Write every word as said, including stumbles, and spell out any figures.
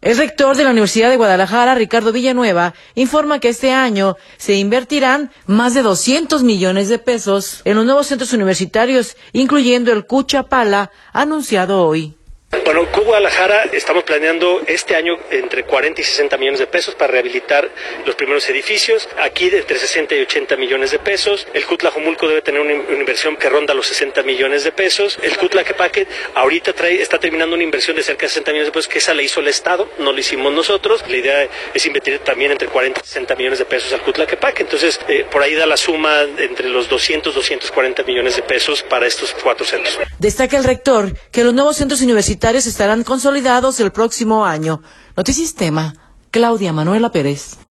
El rector de la Universidad de Guadalajara, Ricardo Villanueva, informa que este año se invertirán más de doscientos millones de pesos en los nuevos centros universitarios, incluyendo el Cuchapala, anunciado hoy. Bueno, C U Guadalajara estamos planeando este año entre cuarenta y sesenta millones de pesos para rehabilitar los primeros edificios. Aquí de entre sesenta y ochenta millones de pesos. El C U Tlajomulco debe tener una, una inversión que ronda los sesenta millones de pesos. El C U Tlaquepaque ahorita trae, está terminando una inversión de cerca de sesenta millones de pesos, que esa la hizo el Estado, no la hicimos nosotros. La idea es invertir también entre cuarenta y sesenta millones de pesos al C U Tlaquepaque. Entonces, eh, por ahí da la suma entre los doscientos, doscientos cuarenta millones de pesos para estos cuatro centros. Destaca el rector que los nuevos centros universitarios estarán consolidados el próximo año. Notisistema, Claudia Manuela Pérez.